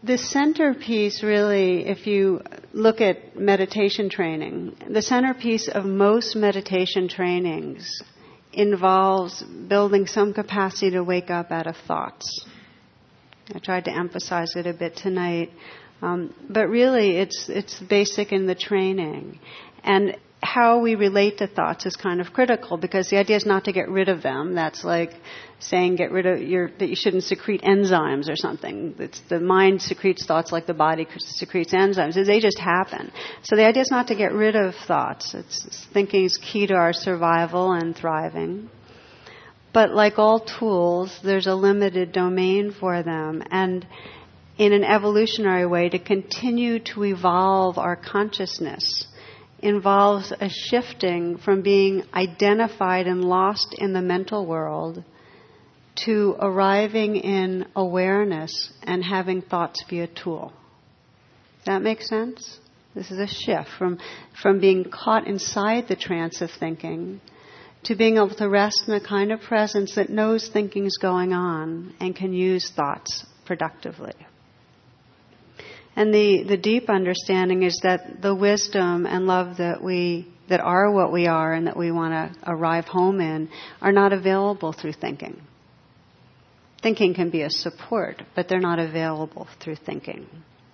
The centerpiece really, if you look at meditation training, the centerpiece of most meditation trainings involves building some capacity to wake up out of thoughts. I tried to emphasize it a bit tonight. But really, it's basic in the training. And how we relate to thoughts is kind of critical, because the idea is not to get rid of them. That's like saying get rid of that you shouldn't secrete enzymes or something. It's the mind secretes thoughts like the body secretes enzymes. They just happen. So the idea is not to get rid of thoughts. Thinking is key to our survival and thriving. But like all tools, there's a limited domain for them. And in an evolutionary way, to continue to evolve our consciousness involves a shifting from being identified and lost in the mental world to arriving in awareness and having thoughts be a tool. Does that make sense? This is a shift from being caught inside the trance of thinking to being able to rest in a kind of presence that knows thinking's going on and can use thoughts productively. And the deep understanding is that the wisdom and love that are what we are and that we want to arrive home in are not available through thinking. Thinking can be a support, but they're not available through thinking.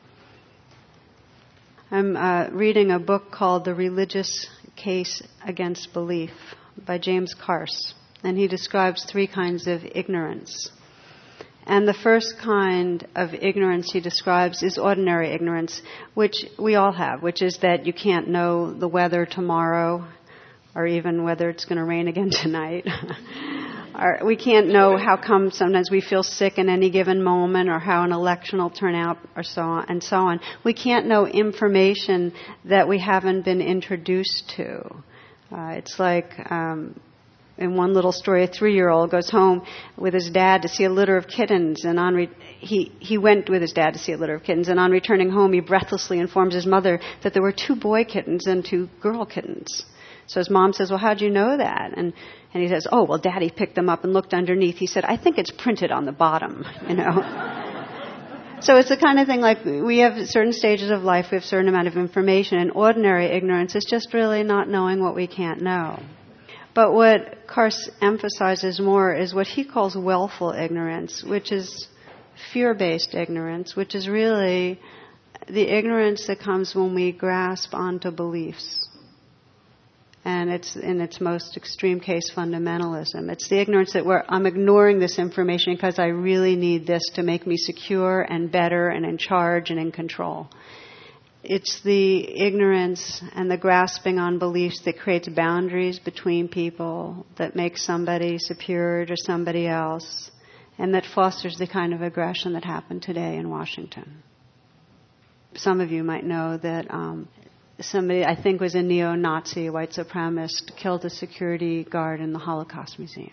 I'm reading a book called The Religious Case Against Belief by James Carse, and he describes 3 kinds of ignorance. And the first kind of ignorance he describes is ordinary ignorance, which we all have, which is that you can't know the weather tomorrow, or even whether it's going to rain again tonight. Or we can't know how come sometimes we feel sick in any given moment, or how an election will turn out, or so on and so on. We can't know information that we haven't been introduced to. It's like in one little story, a 3-year-old goes home with his dad to see a litter of kittens, and he went with his dad to see a litter of kittens, and on returning home, he breathlessly informs his mother that there were 2 boy kittens and 2 girl kittens. So his mom says, "Well, how'd you know that?" And he says, "Oh, well, Daddy picked them up and looked underneath. He said, I think it's printed on the bottom, you know." So it's the kind of thing like we have certain stages of life, we have a certain amount of information, and ordinary ignorance is just really not knowing what we can't know. But what Carse emphasizes more is what he calls willful ignorance, which is fear-based ignorance, which is really the ignorance that comes when we grasp onto beliefs. And it's, in its most extreme case, fundamentalism. It's the ignorance that I'm ignoring this information because I really need this to make me secure and better and in charge and in control. It's the ignorance and the grasping on beliefs that creates boundaries between people, that makes somebody superior to somebody else, and that fosters the kind of aggression that happened today in Washington. Some of you might know that somebody, I think was a neo-Nazi, a white supremacist, killed a security guard in the Holocaust Museum.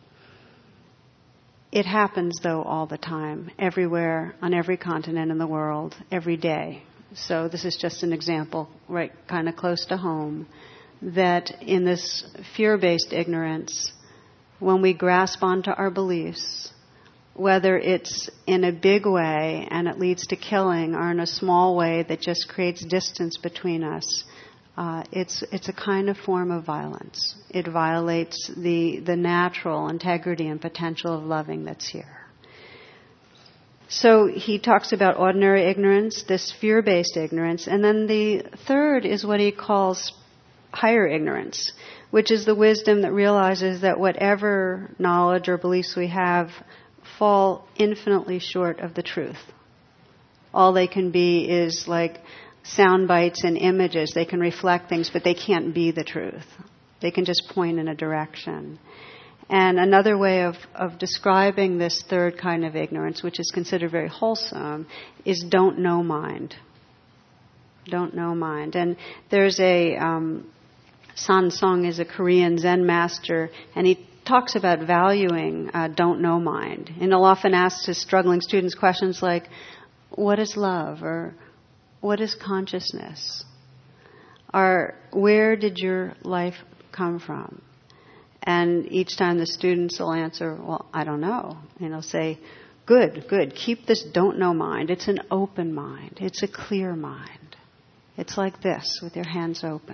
It happens, though, all the time, everywhere, on every continent in the world, every day. So this is just an example, right, kind of close to home, that in this fear-based ignorance, when we grasp onto our beliefs, whether it's in a big way and it leads to killing, or in a small way that just creates distance between us, it's a kind of form of violence. It violates the natural integrity and potential of loving that's here. So he talks about ordinary ignorance, this fear-based ignorance, and then the third is what he calls higher ignorance, which is the wisdom that realizes that whatever knowledge or beliefs we have fall infinitely short of the truth. All they can be is like sound bites and images. They can reflect things, but they can't be the truth. They can just point in a direction. And another way of describing this third kind of ignorance, which is considered very wholesome, is don't know mind. Don't know mind. And there's a San Song is a Korean Zen master, and he talks about valuing don't know mind. And he'll often ask his struggling students questions like, what is love? Or what is consciousness? Or where did your life come from? And each time the students will answer, well, I don't know. And he'll say, Good, good. Keep this don't know mind. It's an open mind. It's a clear mind. It's like this, with your hands open.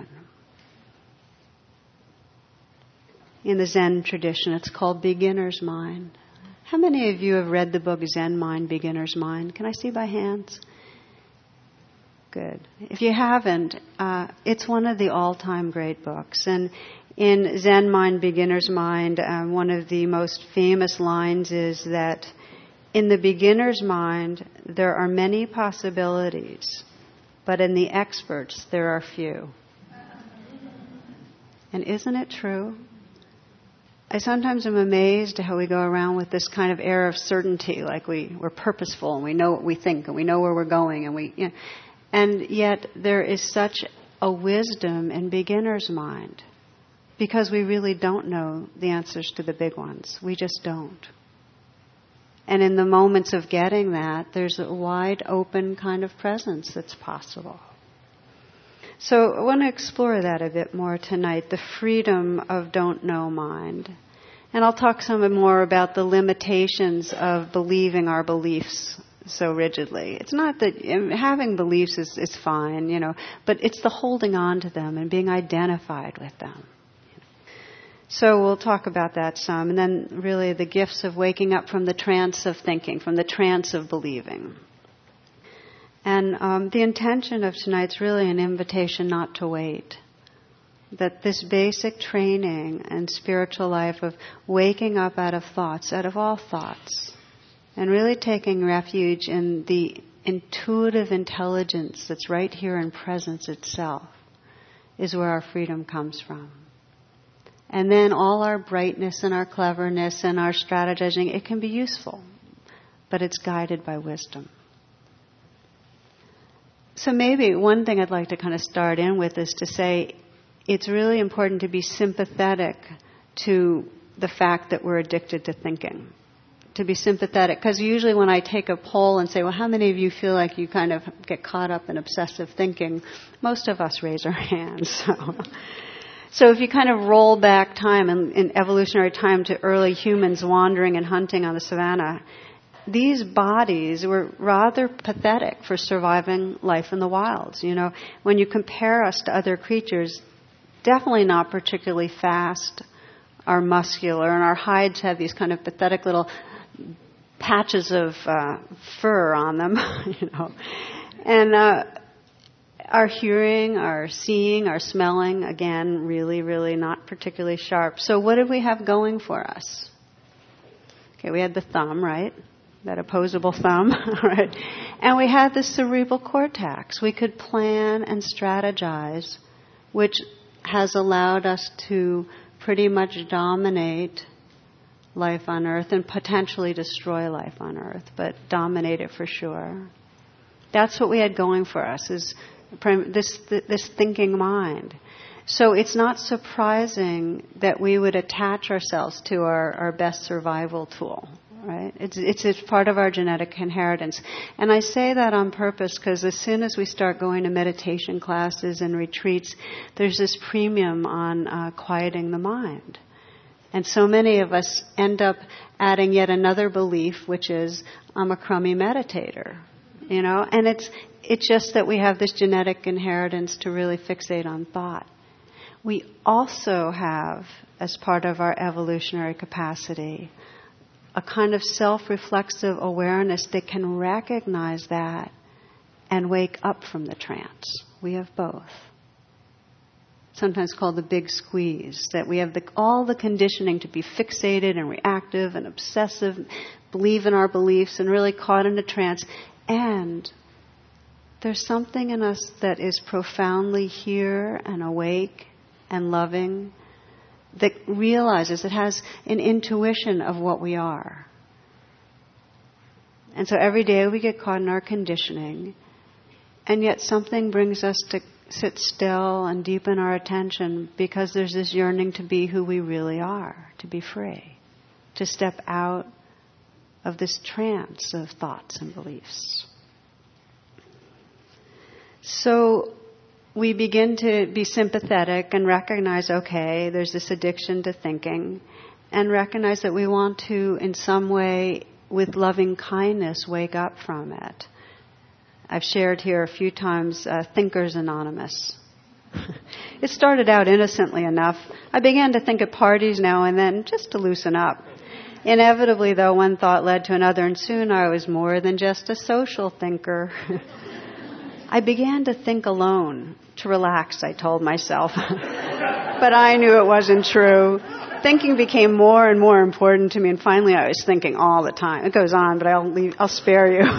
In the Zen tradition, it's called beginner's mind. How many of you have read the book Zen Mind, Beginner's Mind? Can I see by hands? Good. If you haven't, it's one of the all-time great books. And in Zen Mind, Beginner's Mind, one of the most famous lines is that in the beginner's mind, there are many possibilities, but in the experts, there are few. And isn't it true? I sometimes am amazed at how we go around with this kind of air of certainty, like we're purposeful and we know what we think and we know where we're going, and yet there is such a wisdom in beginner's mind because we really don't know the answers to the big ones. We just don't. And in the moments of getting that, there's a wide open kind of presence that's possible. So I want to explore that a bit more tonight, the freedom of don't know mind. And I'll talk some more about the limitations of believing our beliefs so rigidly. It's not that having beliefs is fine, but it's the holding on to them and being identified with them. So we'll talk about that some. And then really the gifts of waking up from the trance of thinking, from the trance of believing. And the intention of tonight's really an invitation not to wait. That this basic training and spiritual life of waking up out of thoughts, out of all thoughts, and really taking refuge in the intuitive intelligence that's right here in presence itself is where our freedom comes from. And then all our brightness and our cleverness and our strategizing, it can be useful, but it's guided by wisdom. So maybe one thing I'd like to kind of start in with is to say it's really important to be sympathetic to the fact that we're addicted to thinking. To be sympathetic, because usually when I take a poll and say, well, how many of you feel like you kind of get caught up in obsessive thinking, most of us raise our hands. So if you kind of roll back time in evolutionary time to early humans wandering and hunting on the savannah, these bodies were rather pathetic for surviving life in the wilds. When you compare us to other creatures, definitely not particularly fast or muscular, and our hides have these kind of pathetic little patches of fur on them, And our hearing, our seeing, our smelling, again, really, really not particularly sharp. So what did we have going for us? Okay, we had the thumb, right? That opposable thumb, right? And we had the cerebral cortex. We could plan and strategize, which has allowed us to pretty much dominate life on Earth and potentially destroy life on Earth, but dominate it for sure. That's what we had going for us, is this thinking mind. So it's not surprising that we would attach ourselves to our best survival tool. Right? It's part of our genetic inheritance. And I say that on purpose because as soon as we start going to meditation classes and retreats, there's this premium on quieting the mind. And so many of us end up adding yet another belief, which is, I'm a crummy meditator. And it's just that we have this genetic inheritance to really fixate on thought. We also have, as part of our evolutionary capacity, a kind of self-reflexive awareness that can recognize that and wake up from the trance. We have both. Sometimes called the big squeeze, that we have all the conditioning to be fixated and reactive and obsessive, believe in our beliefs and really caught in a trance. And there's something in us that is profoundly here and awake and loving, that realizes, it has an intuition of what we are. And so every day we get caught in our conditioning, and yet something brings us to sit still and deepen our attention because there's this yearning to be who we really are, to be free, to step out of this trance of thoughts and beliefs. So we begin to be sympathetic and recognize, okay, there's this addiction to thinking, and recognize that we want to, in some way, with loving kindness, wake up from it. I've shared here a few times Thinkers Anonymous. It started out innocently enough. I began to think at parties now and then just to loosen up. Inevitably, though, one thought led to another, and soon I was more than just a social thinker. I began to think alone, to relax, I told myself. But I knew it wasn't true. Thinking became more and more important to me, and finally I was thinking all the time. It goes on, but I'll spare you.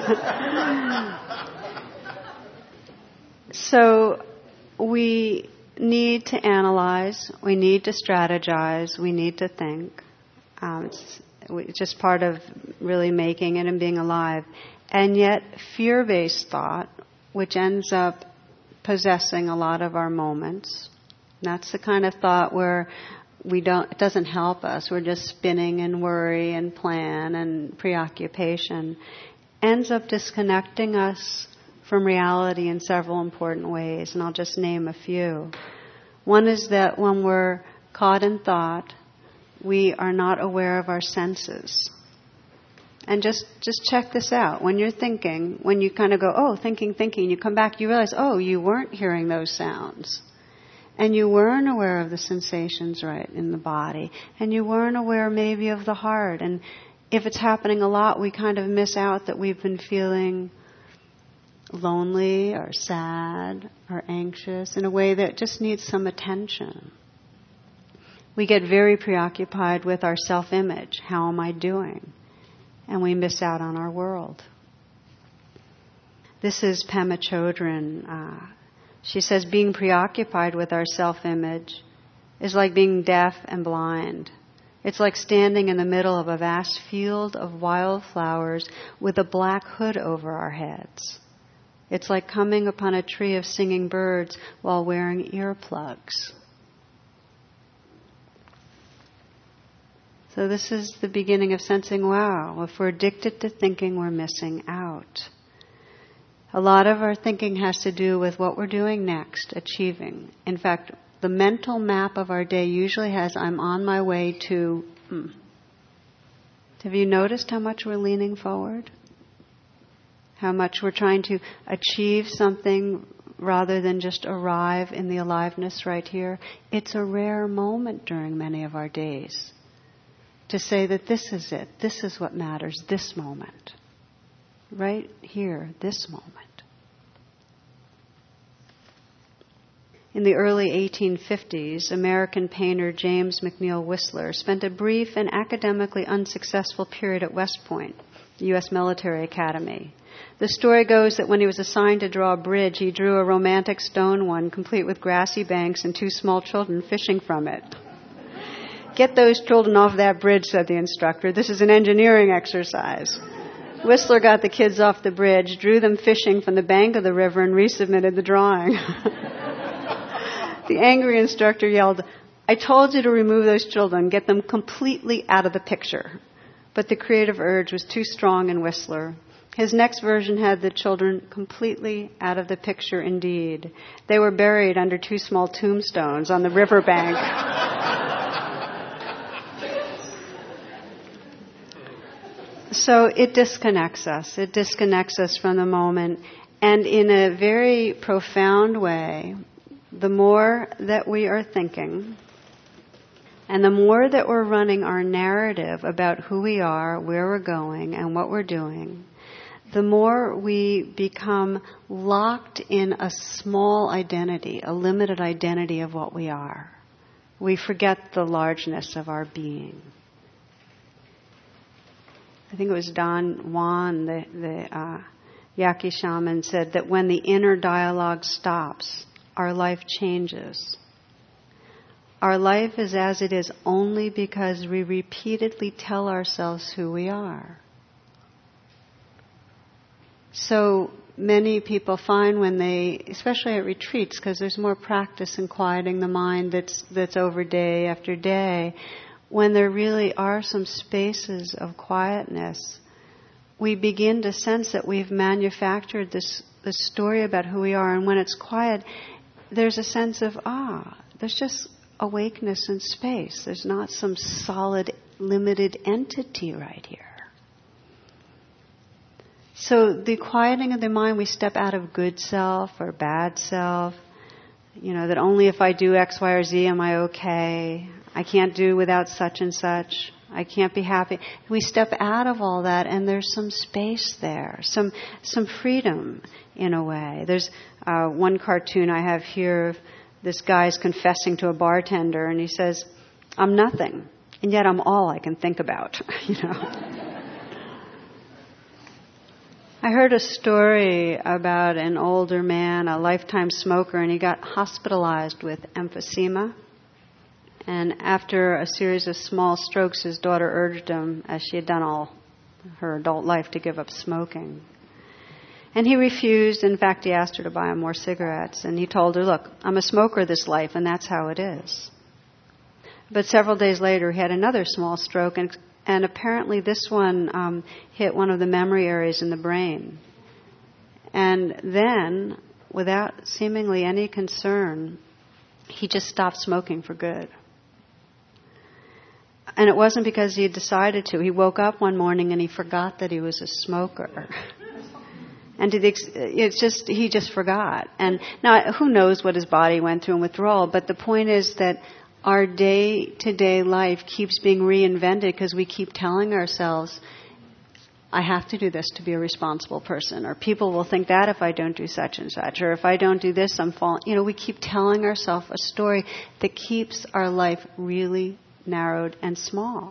So we need to analyze, we need to strategize, we need to think. It's just part of really making it and being alive. And yet fear-based thought, which ends up possessing a lot of our moments, that's the kind of thought where it doesn't help us. We're just spinning and worry and plan and preoccupation. Ends up disconnecting us from reality in several important ways, and I'll just name a few. One is that when we're caught in thought, we are not aware of our senses. And just check this out. When you're thinking, when you kind of go, oh, thinking, you come back, you realize, oh, you weren't hearing those sounds. And you weren't aware of the sensations right in the body. And you weren't aware maybe of the heart. And if it's happening a lot, we kind of miss out that we've been feeling lonely or sad or anxious in a way that just needs some attention. We get very preoccupied with our self-image. How am I doing? And we miss out on our world. This is Pema Chodron. She says being preoccupied with our self-image is like being deaf and blind. It's like standing in the middle of a vast field of wildflowers with a black hood over our heads. It's like coming upon a tree of singing birds while wearing earplugs. So this is the beginning of sensing, wow, if we're addicted to thinking, we're missing out. A lot of our thinking has to do with what we're doing next, achieving. In fact, the mental map of our day usually has, I'm on my way to... Have you noticed how much we're leaning forward? How much we're trying to achieve something rather than just arrive in the aliveness right here? It's a rare moment during many of our days to say that this is it, this is what matters, this moment. Right here, this moment. In the early 1850s, American painter James McNeill Whistler spent a brief and academically unsuccessful period at West Point, the U.S. Military Academy. The story goes that when he was assigned to draw a bridge, he drew a romantic stone one, complete with grassy banks and two small children fishing from it. Get those children off that bridge, said the instructor. This is an engineering exercise. Whistler got the kids off the bridge, drew them fishing from the bank of the river, and resubmitted the drawing. The angry instructor yelled, I told you to remove those children, get them completely out of the picture. But the creative urge was too strong in Whistler. His next version had the children completely out of the picture indeed. They were buried under two small tombstones on the riverbank. So it disconnects us. It disconnects us from the moment. And in a very profound way, the more that we are thinking, and the more that we're running our narrative about who we are, where we're going, and what we're doing, the more we become locked in a small identity, a limited identity of what we are. We forget the largeness of our being. I think it was Don Juan, the Yaqui shaman, said that when the inner dialogue stops, our life changes. Our life is as it is only because we repeatedly tell ourselves who we are. So many people find when they, especially at retreats, because there's more practice in quieting the mind that's over day after day, when there really are some spaces of quietness, we begin to sense that we've manufactured this story about who we are. And when it's quiet, there's a sense of, there's just awakeness and space. There's not some solid, limited entity right here. So the quieting of the mind, we step out of good self or bad self. That only if I do X, Y, or Z am I okay. I can't do without such and such. I can't be happy. We step out of all that, and there's some space there, some freedom in a way. There's one cartoon I have here of this guy's confessing to a bartender, and he says, "I'm nothing, and yet I'm all I can think about." I heard a story about an older man, a lifetime smoker, and he got hospitalized with emphysema. And after a series of small strokes, his daughter urged him, as she had done all her adult life, to give up smoking. And he refused. In fact, he asked her to buy him more cigarettes. And he told her, "Look, I'm a smoker this life, and that's how it is." But several days later, he had another small stroke, and apparently this one hit one of the memory areas in the brain. And then, without seemingly any concern, he just stopped smoking for good. And it wasn't because he had decided to. He woke up one morning and he forgot that he was a smoker. And he just forgot. And now, who knows what his body went through in withdrawal, but the point is that our day-to-day life keeps being reinvented because we keep telling ourselves, I have to do this to be a responsible person, or people will think that if I don't do such and such, or if I don't do this, I'm falling. We keep telling ourselves a story that keeps our life really narrowed and small.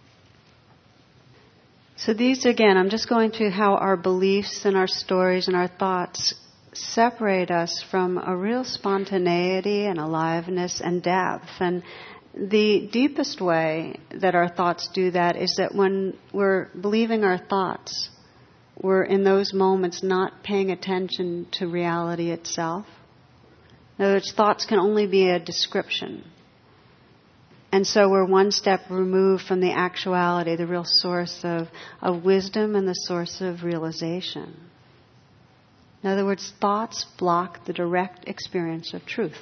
So these, again, I'm just going through how our beliefs and our stories and our thoughts separate us from a real spontaneity and aliveness and depth. And the deepest way that our thoughts do that is that when we're believing our thoughts, we're in those moments not paying attention to reality itself. In other words, thoughts can only be a description. And so we're one step removed from the actuality, the real source of wisdom and the source of realization. In other words, thoughts block the direct experience of truth.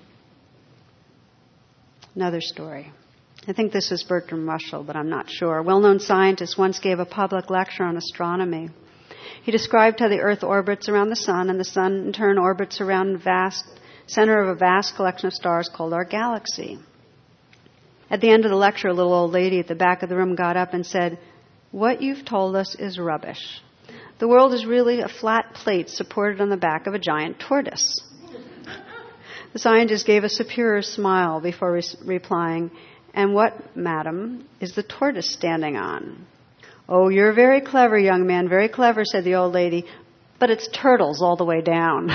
Another story. I think this is Bertrand Russell, but I'm not sure. A well-known scientist once gave a public lecture on astronomy. He described how the Earth orbits around the Sun, and the Sun in turn orbits around the center of a vast collection of stars called our galaxy. At the end of the lecture, a little old lady at the back of the room got up and said, "What you've told us is rubbish. The world is really a flat plate supported on the back of a giant tortoise." The scientist gave a superior smile before replying, "And what, madam, is the tortoise standing on?" "Oh, you're very clever, young man, very clever," said the old lady, "but it's turtles all the way down."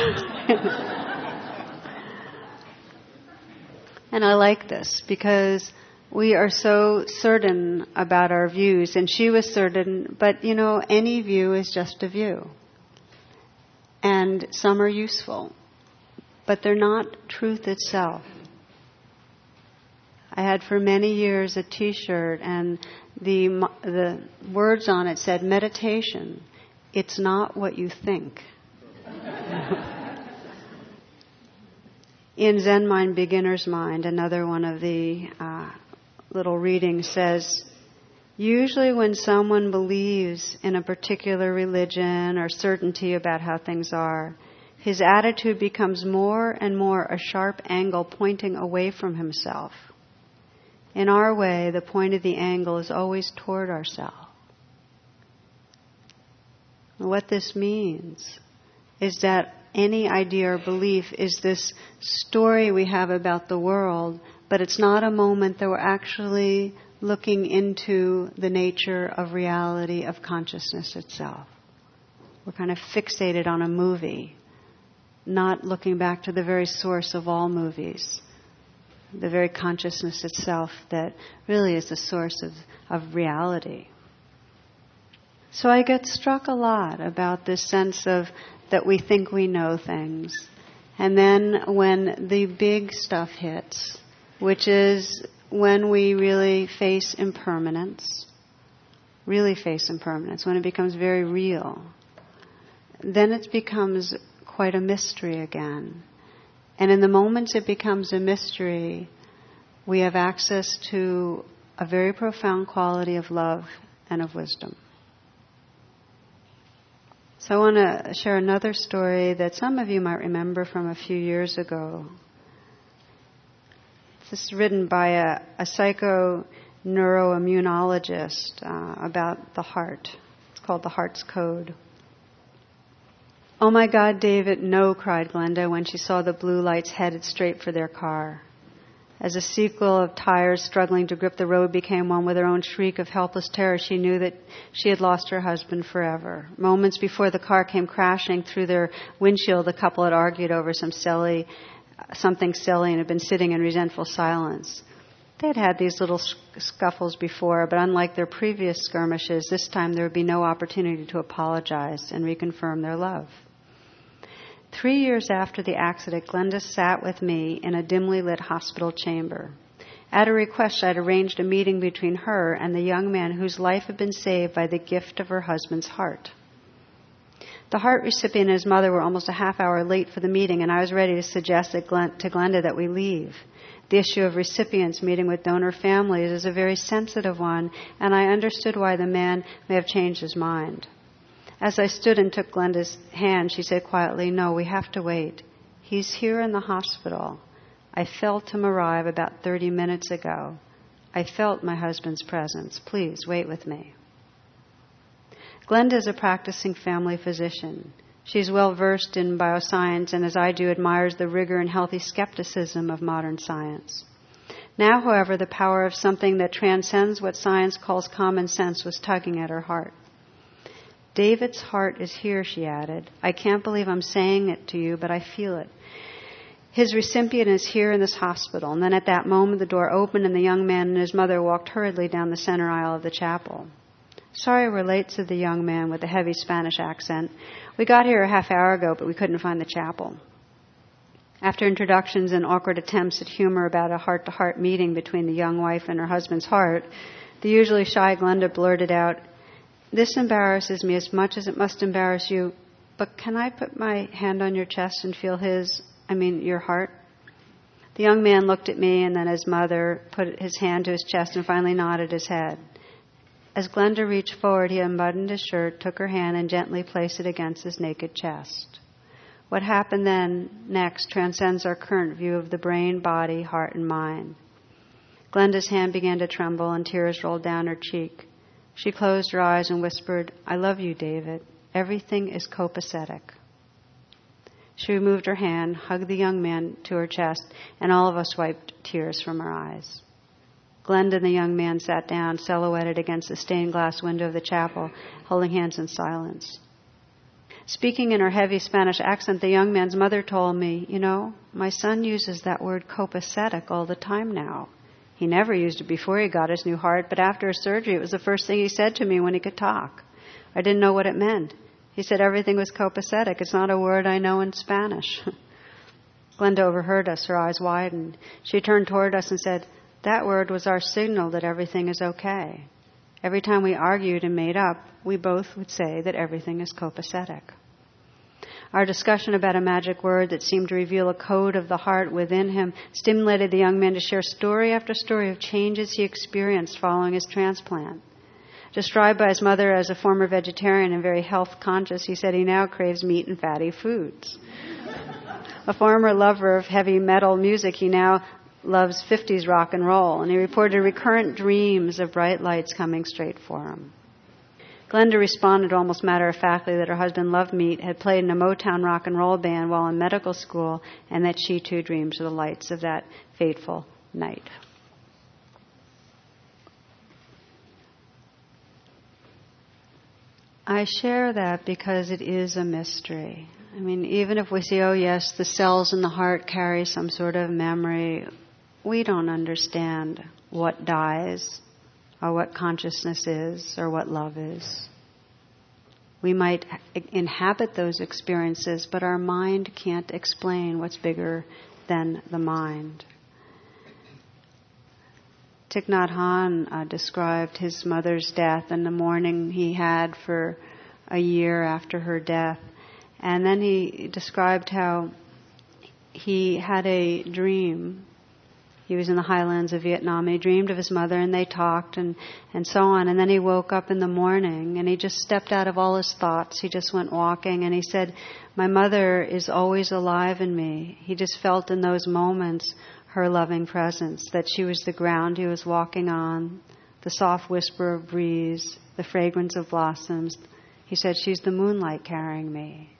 And I like this because we are so certain about our views, and she was certain, but any view is just a view. And some are useful, but they're not truth itself. I had for many years a T-shirt, and the words on it said, "Meditation, it's not what you think." In Zen Mind, Beginner's Mind, another one of the little readings says, usually when someone believes in a particular religion or certainty about how things are, his attitude becomes more and more a sharp angle pointing away from himself. In our way, the point of the angle is always toward ourselves. What this means is that any idea or belief is this story we have about the world, but it's not a moment that we're actually looking into the nature of reality, of consciousness itself. We're kind of fixated on a movie, not looking back to the very source of all movies, the very consciousness itself that really is the source of reality. So I get struck a lot about this sense of that we think we know things. And then when the big stuff hits, which is when we really face impermanence, when it becomes very real, then it becomes quite a mystery again. And in the moments it becomes a mystery, we have access to a very profound quality of love and of wisdom. So I want to share another story that some of you might remember from a few years ago. This is written by a psychoneuroimmunologist about the heart. It's called The Heart's Code. "Oh my God, David, no," cried Glenda when she saw the blue lights headed straight for their car. As a sequel of tires struggling to grip the road became one with her own shriek of helpless terror, she knew that she had lost her husband forever. Moments before the car came crashing through their windshield, the couple had argued over something silly and had been sitting in resentful silence. They had had these little scuffles before, but unlike their previous skirmishes, this time there would be no opportunity to apologize and reconfirm their love. 3 years after the accident, Glenda sat with me in a dimly lit hospital chamber. At her request, I had arranged a meeting between her and the young man whose life had been saved by the gift of her husband's heart. The heart recipient and his mother were almost a half hour late for the meeting, and I was ready to suggest to Glenda that we leave. The issue of recipients meeting with donor families is a very sensitive one, and I understood why the man may have changed his mind. As I stood and took Glenda's hand, she said quietly, "No, we have to wait. He's here in the hospital. I felt him arrive about 30 minutes ago. I felt my husband's presence. Please wait with me." Glenda is a practicing family physician. She's well versed in bioscience and, as I do, admires the rigor and healthy skepticism of modern science. Now, however, the power of something that transcends what science calls common sense was tugging at her heart. "David's heart is here," she added. "I can't believe I'm saying it to you, but I feel it. His recipient is here in this hospital." And then at that moment, the door opened and the young man and his mother walked hurriedly down the center aisle of the chapel. "Sorry we're late," said the young man with a heavy Spanish accent. "We got here a half hour ago, but we couldn't find the chapel." After introductions and awkward attempts at humor about a heart-to-heart meeting between the young wife and her husband's heart, the usually shy Glenda blurted out, "This embarrasses me as much as it must embarrass you, but can I put my hand on your chest and feel your heart?" The young man looked at me and then his mother, put his hand to his chest and finally nodded his head. As Glenda reached forward, he unbuttoned his shirt, took her hand, and gently placed it against his naked chest. What happened next transcends our current view of the brain, body, heart, and mind. Glenda's hand began to tremble and tears rolled down her cheek. She closed her eyes and whispered, "I love you, David. Everything is copacetic." She removed her hand, hugged the young man to her chest, and all of us wiped tears from our eyes. Glenda and the young man sat down, silhouetted against the stained glass window of the chapel, holding hands in silence. Speaking in her heavy Spanish accent, the young man's mother told me, "My son uses that word copacetic all the time now. He never used it before he got his new heart, but after his surgery, it was the first thing he said to me when he could talk. I didn't know what it meant. He said everything was copacetic. It's not a word I know in Spanish." Glenda overheard us. Her eyes widened. She turned toward us and said, "That word was our signal that everything is okay. Every time we argued and made up, we both would say that everything is copacetic." Our discussion about a magic word that seemed to reveal a code of the heart within him stimulated the young man to share story after story of changes he experienced following his transplant. Described by his mother as a former vegetarian and very health conscious, he said he now craves meat and fatty foods. A former lover of heavy metal music, he now loves 50s rock and roll, and he reported recurrent dreams of bright lights coming straight for him. Glenda responded almost matter-of-factly that her husband loved meat, had played in a Motown rock and roll band while in medical school, and that she too dreams of the lights of that fateful night. I share that because it is a mystery. Even if we say, oh yes, the cells in the heart carry some sort of memory, we don't understand what dies, or what consciousness is, or what love is. We might inhabit those experiences, but our mind can't explain what's bigger than the mind. Thich Nhat Hanh described his mother's death and the mourning he had for a year after her death. And then he described how he had a dream He was in the highlands of Vietnam, and he dreamed of his mother, and they talked, and so on. And then he woke up in the morning, and he just stepped out of all his thoughts. He just went walking, and he said, my mother is always alive in me. He just felt in those moments her loving presence, that she was the ground he was walking on, the soft whisper of breeze, the fragrance of blossoms. He said, she's the moonlight carrying me.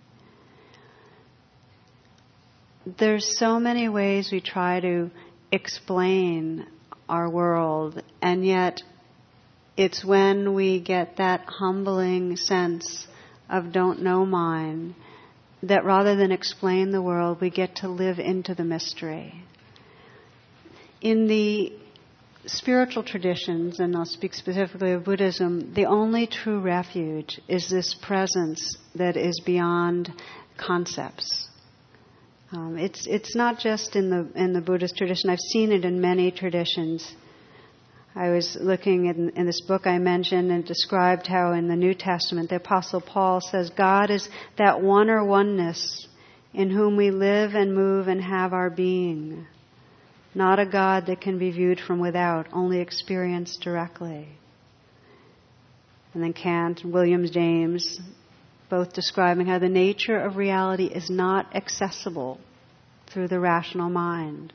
There's so many ways we try to explain our world, and yet it's when we get that humbling sense of don't know mind that rather than explain the world, we get to live into the mystery. In the spiritual traditions, and I'll speak specifically of Buddhism, the only true refuge is this presence that is beyond concepts. It's not just in the Buddhist tradition. I've seen it in many traditions. I was looking in this book I mentioned and described how in the New Testament the Apostle Paul says God is that one or oneness in whom we live and move and have our being. Not a God that can be viewed from without, only experienced directly. And then Kant and William James, both describing how the nature of reality is not accessible through the rational mind.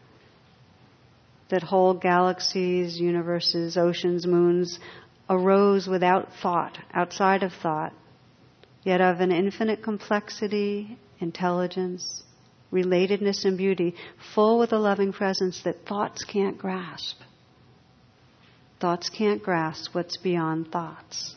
That whole galaxies, universes, oceans, moons arose without thought, outside of thought, yet of an infinite complexity, intelligence, relatedness and beauty, full with a loving presence that thoughts can't grasp. Thoughts can't grasp what's beyond thoughts.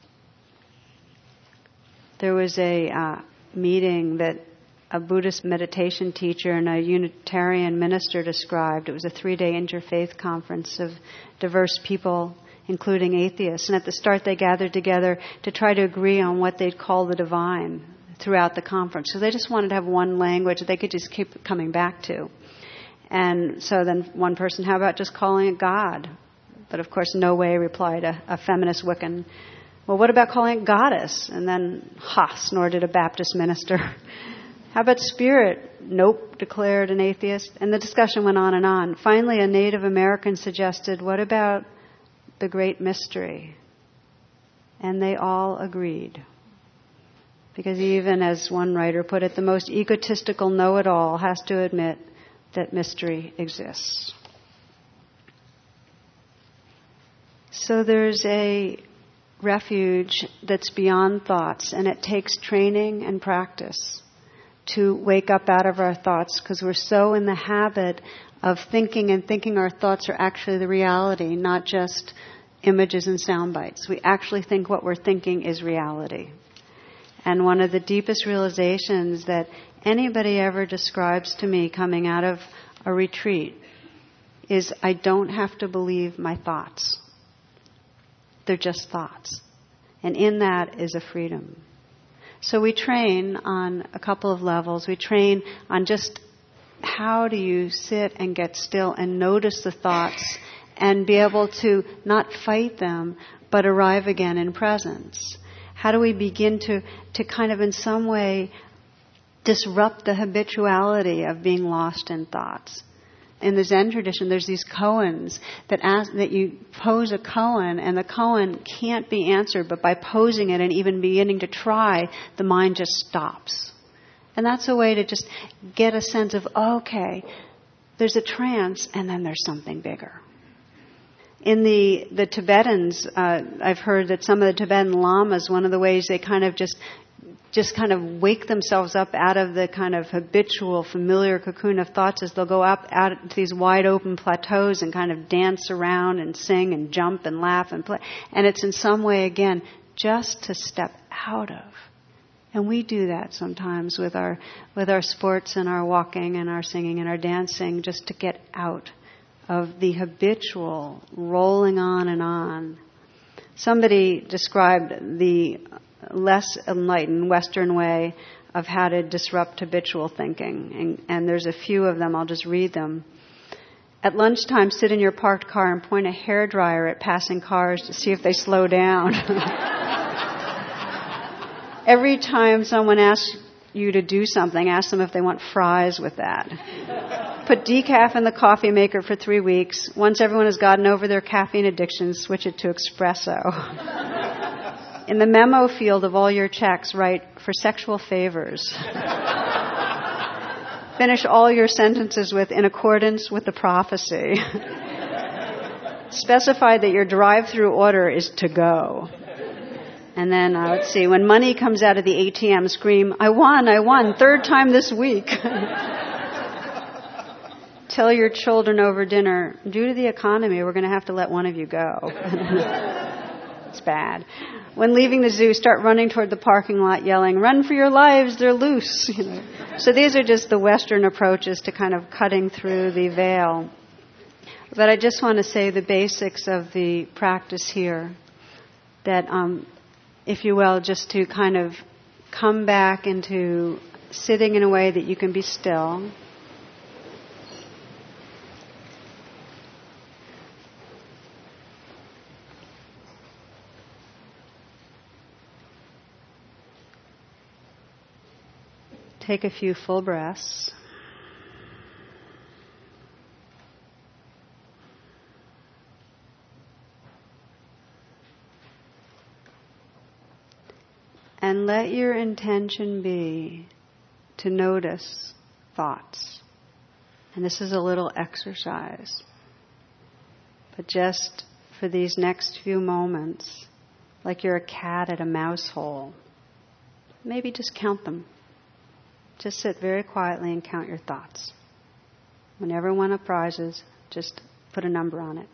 There was a meeting that a Buddhist meditation teacher and a Unitarian minister described. It was a 3-day interfaith conference of diverse people, including atheists. And at the start, they gathered together to try to agree on what they'd call the divine throughout the conference. So they just wanted to have one language that they could just keep coming back to. And so then one person, how about just calling it God? But of course, no way, replied a feminist Wiccan. Well, what about calling it goddess? And then, snorted a Baptist minister. How about spirit? Nope, declared an atheist. And the discussion went on and on. Finally, a Native American suggested, what about the great mystery? And they all agreed. Because even, as one writer put it, the most egotistical know-it-all has to admit that mystery exists. So there's a refuge that's beyond thoughts, and it takes training and practice to wake up out of our thoughts, because we're so in the habit of thinking our thoughts are actually the reality, not just images and sound bites. We actually think what we're thinking is reality. And one of the deepest realizations that anybody ever describes to me coming out of a retreat is I don't have to believe my thoughts. They're just thoughts. And in that is a freedom. So we train on a couple of levels. We train on just how do you sit and get still and notice the thoughts and be able to not fight them, but arrive again in presence. How do we begin to kind of in some way disrupt the habituality of being lost in thoughts? In the Zen tradition, there's these koans that you pose a koan, and the koan can't be answered, but by posing it and even beginning to try, the mind just stops. And that's a way to just get a sense of, okay, there's a trance, and then there's something bigger. In the Tibetans, I've heard that some of the Tibetan lamas, one of the ways they kind of just kind of wake themselves up out of the kind of habitual, familiar cocoon of thoughts is they'll go up out to these wide open plateaus and kind of dance around and sing and jump and laugh and play. And it's in some way, again, just to step out of. And we do that sometimes with our sports and our walking and our singing and our dancing, just to get out of the habitual rolling on and on. Somebody described the less enlightened Western way of how to disrupt habitual thinking. And there's a few of them. I'll just read them. At lunchtime, sit in your parked car and point a hairdryer at passing cars to see if they slow down. Every time someone asks you to do something, ask them if they want fries with that. put decaf in the coffee maker for 3 weeks. Once everyone has gotten over their caffeine addiction, switch it to espresso. In the memo field of all your checks, write, for sexual favors. Finish all your sentences with, in accordance with the prophecy. Specify that your drive-through order is to go. And then, let's see, when money comes out of the ATM, scream, I won, third time this week. Tell your children over dinner, due to the economy, we're going to have to let one of you go. It's bad. When leaving the zoo, start running toward the parking lot yelling, run for your lives, they're loose. So these are just the Western approaches to kind of cutting through the veil. But I just want to say the basics of the practice here, that, if you will, just to kind of come back into sitting in a way that you can be still. Take a few full breaths. And let your intention be to notice thoughts. And this is a little exercise. But just for these next few moments, like you're a cat at a mouse hole, maybe just count them. Just sit very quietly and count your thoughts. Whenever one arises, just put a number on it.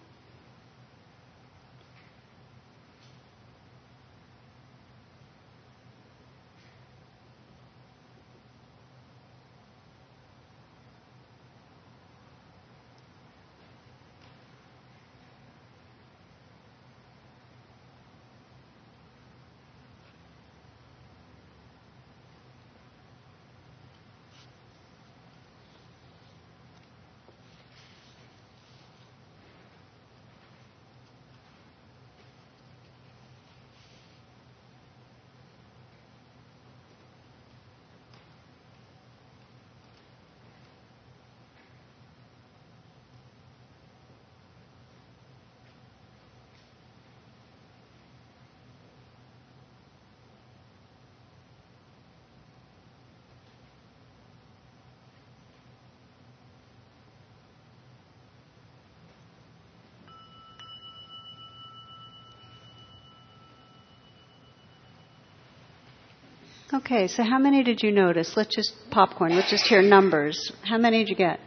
Okay, so how many did you notice? Let's just popcorn. Let's just hear numbers. How many did you get?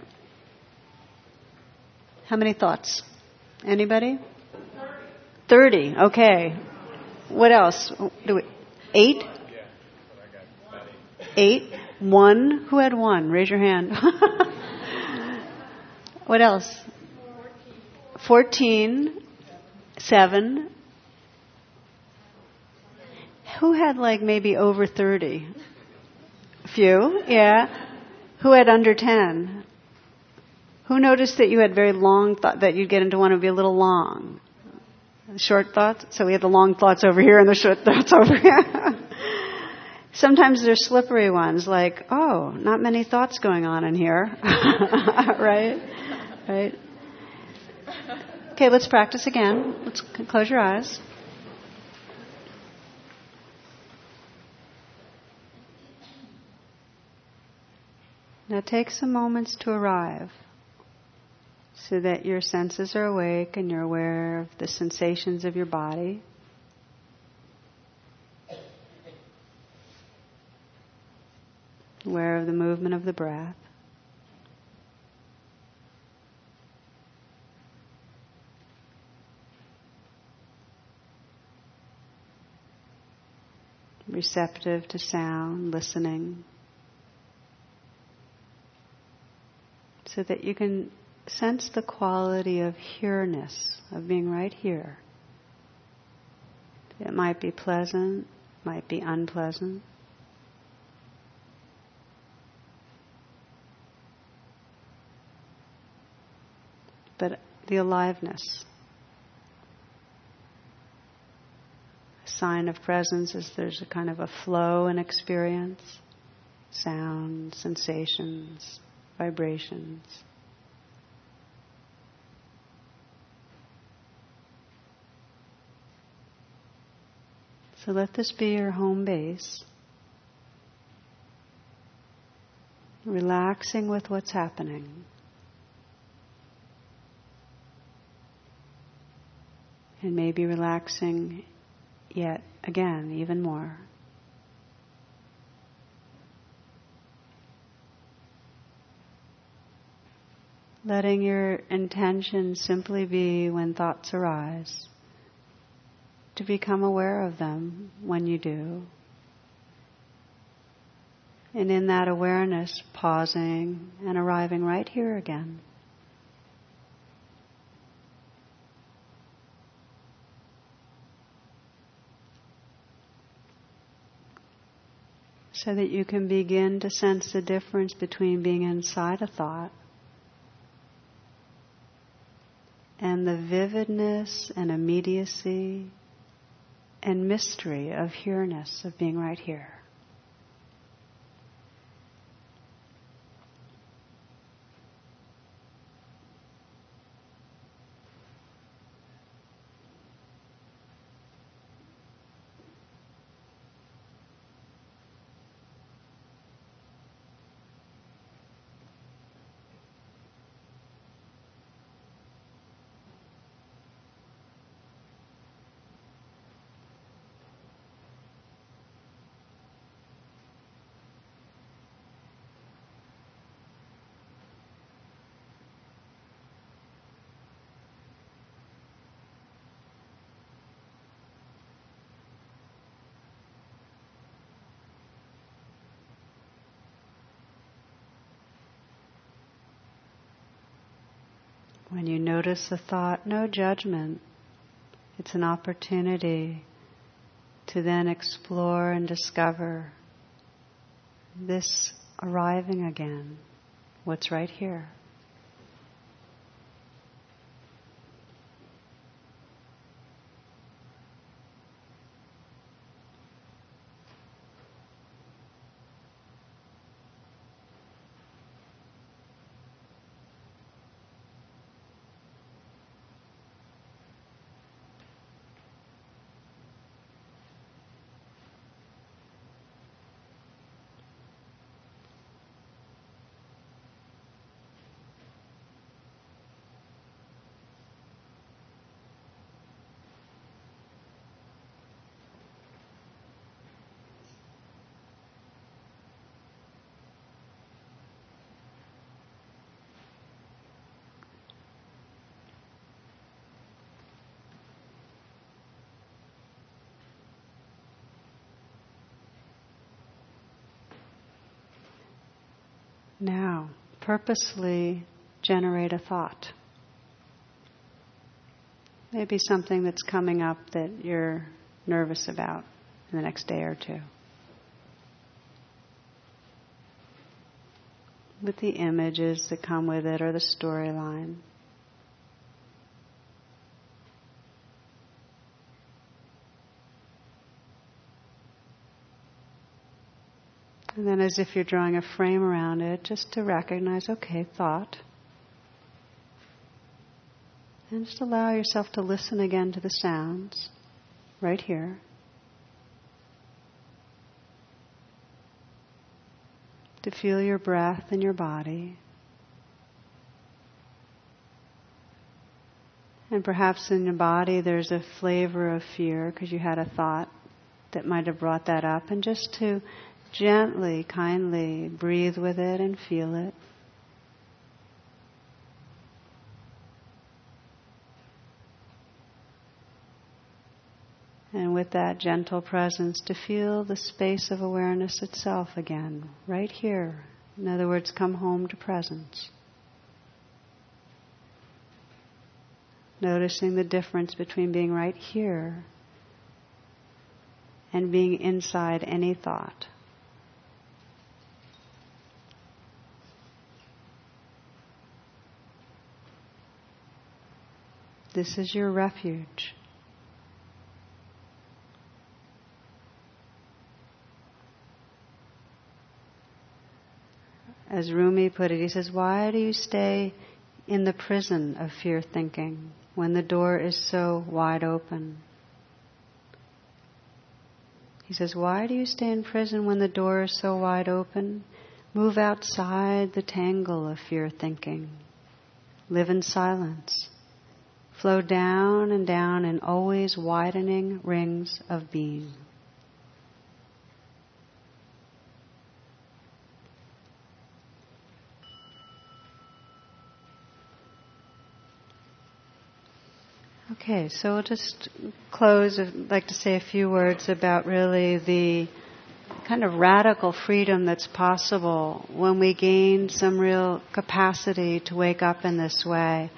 How many thoughts? Anybody? 30. Okay. What else? 8? 8? 1? Who had 1? Raise your hand. What else? 14. 7. Who had like maybe over 30? A few, yeah. Who had under 10? Who noticed that you had very long thought, that you'd get into one would be a little long? Short thoughts? So we have the long thoughts over here and the short thoughts over here. Sometimes there's slippery ones like, oh, not many thoughts going on in here. Right? Right? Okay, let's practice again. Let's close your eyes. Now take some moments to arrive so that your senses are awake and you're aware of the sensations of your body. Aware of the movement of the breath. Receptive to sound, listening. So that you can sense the quality of here-ness, of being right here. It might be pleasant, might be unpleasant. But the aliveness. A sign of presence is there's a kind of a flow in experience, sound, sensations, vibrations. So let this be your home base. Relaxing with what's happening. And maybe relaxing yet again, even more. Letting your intention simply be, when thoughts arise, to become aware of them when you do. And in that awareness, pausing and arriving right here again. So that you can begin to sense the difference between being inside a thought and the vividness and immediacy and mystery of here-ness, of being right here. When you notice a thought, no judgment. It's an opportunity to then explore and discover this arriving again, what's right here. Now, purposely generate a thought. Maybe something that's coming up that you're nervous about in the next day or two. With the images that come with it or the storyline. And then as if you're drawing a frame around it, just to recognize, okay, thought. And just allow yourself to listen again to the sounds, right here. To feel your breath in your body. And perhaps in your body there's a flavor of fear because you had a thought that might have brought that up. And just to gently, kindly breathe with it and feel it. And with that gentle presence, to feel the space of awareness itself again, right here. In other words, come home to presence. Noticing the difference between being right here and being inside any thought. This is your refuge. As Rumi put it, he says, why do you stay in the prison of fear thinking when the door is so wide open? He says, why do you stay in prison when the door is so wide open? Move outside the tangle of fear thinking. Live in silence. Flow down and down in always widening rings of being. Okay, so we'll just close. I'd like to say a few words about really the kind of radical freedom that's possible when we gain some real capacity to wake up in this way.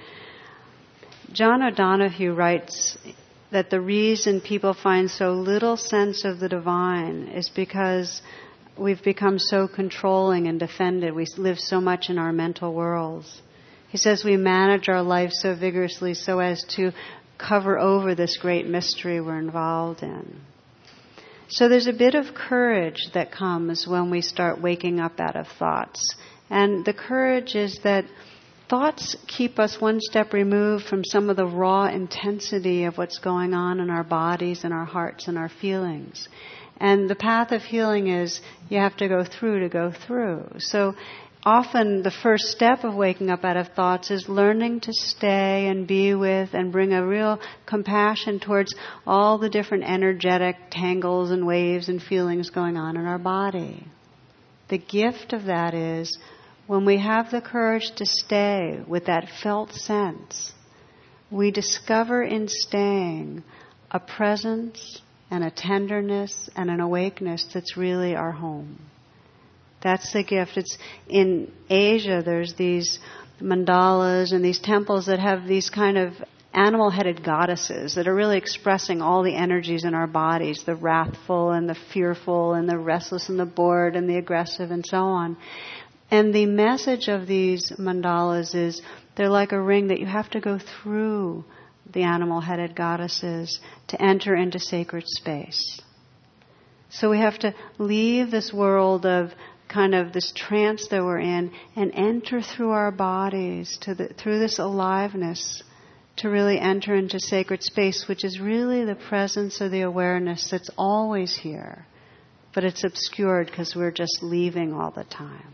John O'Donohue writes that the reason people find so little sense of the divine is because we've become so controlling and defended. We live so much in our mental worlds. He says we manage our life so vigorously so as to cover over this great mystery we're involved in. So there's a bit of courage that comes when we start waking up out of thoughts. And the courage is that thoughts keep us one step removed from some of the raw intensity of what's going on in our bodies and our hearts and our feelings. And the path of healing is you have to go through to go through. So often the first step of waking up out of thoughts is learning to stay and be with and bring a real compassion towards all the different energetic tangles and waves and feelings going on in our body. The gift of that is when we have the courage to stay with that felt sense, we discover in staying a presence and a tenderness and an awakeness that's really our home. That's the gift. It's in Asia, there's these mandalas and these temples that have these kind of animal-headed goddesses that are really expressing all the energies in our bodies, the wrathful and the fearful and the restless and the bored and the aggressive and so on. And the message of these mandalas is they're like a ring that you have to go through the animal-headed goddesses to enter into sacred space. So we have to leave this world of kind of this trance that we're in and enter through our bodies through this aliveness to really enter into sacred space, which is really the presence or the awareness that's always here, but it's obscured because we're just leaving all the time.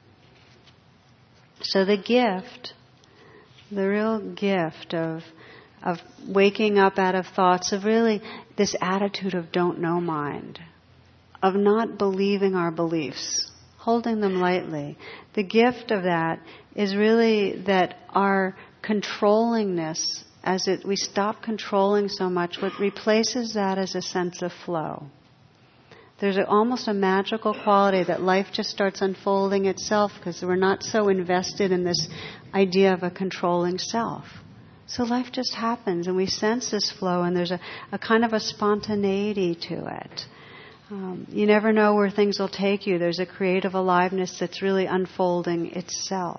So the gift, the real gift of waking up out of thoughts, of really this attitude of don't know mind, of not believing our beliefs, holding them lightly. The gift of that is really that our controllingness, we stop controlling so much, what replaces that is a sense of flow. There's almost a magical quality that life just starts unfolding itself because we're not so invested in this idea of a controlling self. So life just happens and we sense this flow and there's a kind of a spontaneity to it. You never know where things will take you. There's a creative aliveness that's really unfolding itself.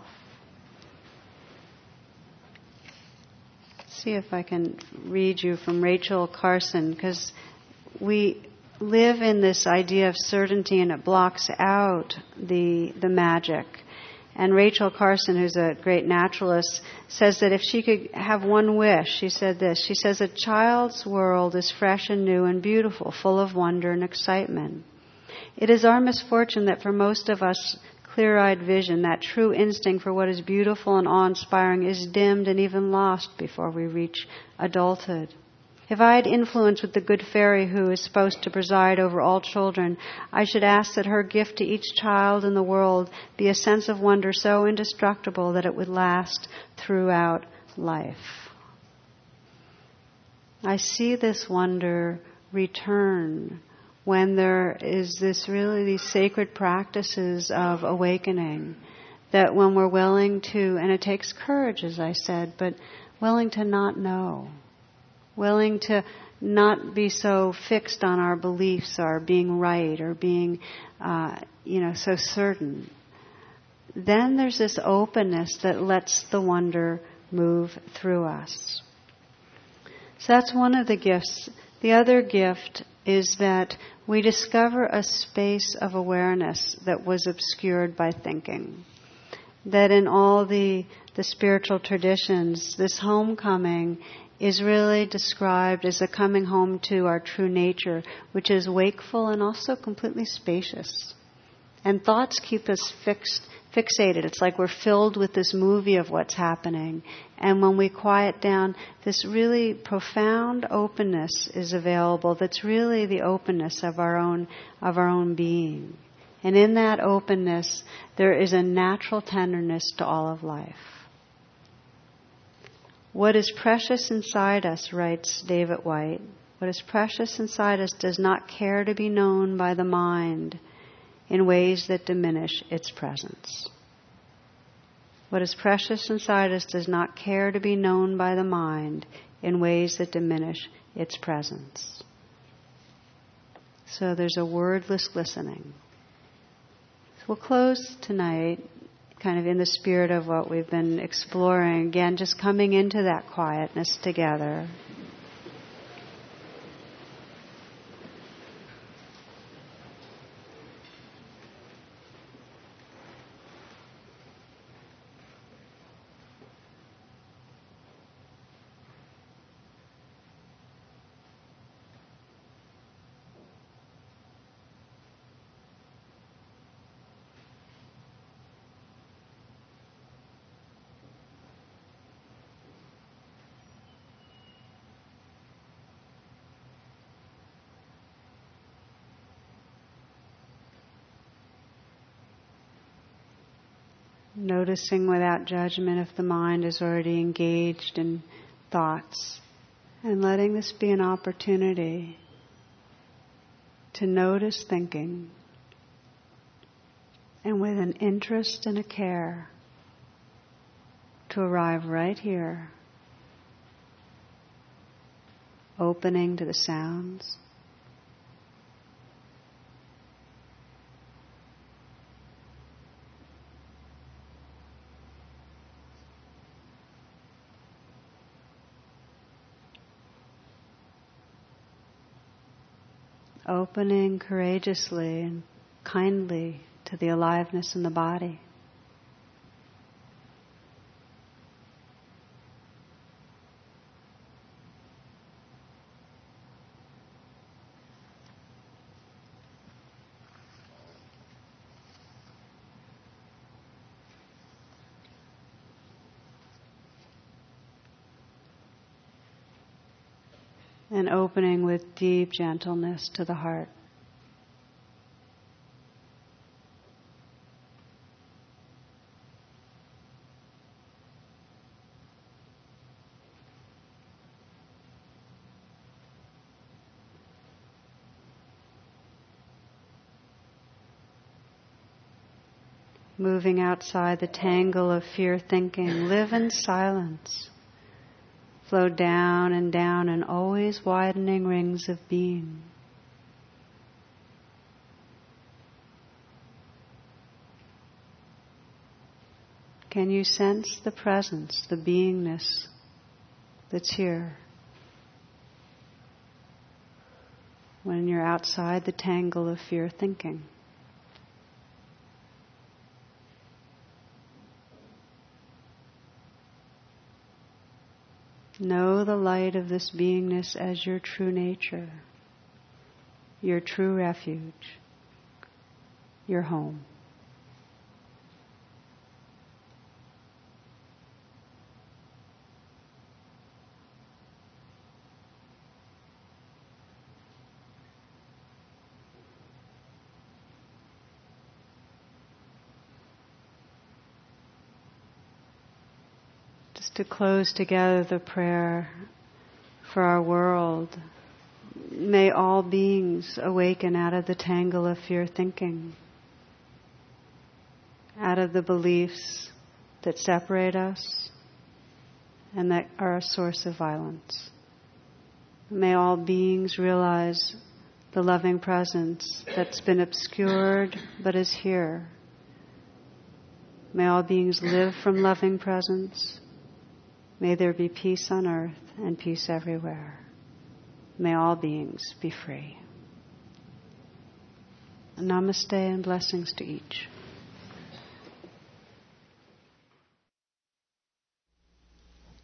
Let's see if I can read you from Rachel Carson, because we live in this idea of certainty and it blocks out the magic. And Rachel Carson, who's a great naturalist, says that if she could have one wish, she said this. She says, a child's world is fresh and new and beautiful, full of wonder and excitement. It is our misfortune that for most of us, clear-eyed vision, that true instinct for what is beautiful and awe-inspiring, is dimmed and even lost before we reach adulthood. If I had influence with the good fairy who is supposed to preside over all children, I should ask that her gift to each child in the world be a sense of wonder so indestructible that it would last throughout life. I see this wonder return when there is these sacred practices of awakening, that when we're willing to, and it takes courage, as I said, but willing to not know. Willing to not be so fixed on our beliefs, or being right, or being, so certain. Then there's this openness that lets the wonder move through us. So that's one of the gifts. The other gift is that we discover a space of awareness that was obscured by thinking. That in all the spiritual traditions, this homecoming is really described as a coming home to our true nature, which is wakeful and also completely spacious. And thoughts keep us fixated. It's like we're filled with this movie of what's happening. And when we quiet down, this really profound openness is available. That's really the openness of our own being. And in that openness, there is a natural tenderness to all of life. What is precious inside us, writes David Whyte, what is precious inside us does not care to be known by the mind in ways that diminish its presence. What is precious inside us does not care to be known by the mind in ways that diminish its presence. So there's a wordless listening. So we'll close tonight kind of in the spirit of what we've been exploring. Again, just coming into that quietness together. Noticing without judgment if the mind is already engaged in thoughts, and letting this be an opportunity to notice thinking, and with an interest and a care to arrive right here, opening to the sounds, opening courageously and kindly to the aliveness in the body. And opening with deep gentleness to the heart. Moving outside the tangle of fear thinking, live in silence. Flow down in always widening rings of being. Can you sense the presence, the beingness that's here when you're outside the tangle of fear thinking? Know the light of this beingness as your true nature, your true refuge, your home. To close together the prayer for our world, may all beings awaken out of the tangle of fear thinking, out of the beliefs that separate us and that are a source of violence. May all beings realize the loving presence that's been obscured but is here. May all beings live from loving presence. May there be peace on earth and peace everywhere. May all beings be free. Namaste and blessings to each.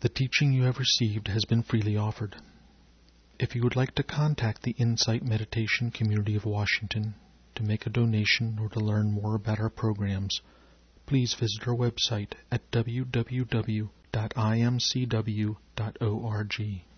The teaching you have received has been freely offered. If you would like to contact the Insight Meditation Community of Washington to make a donation or to learn more about our programs, please visit our website at www.imcw.org.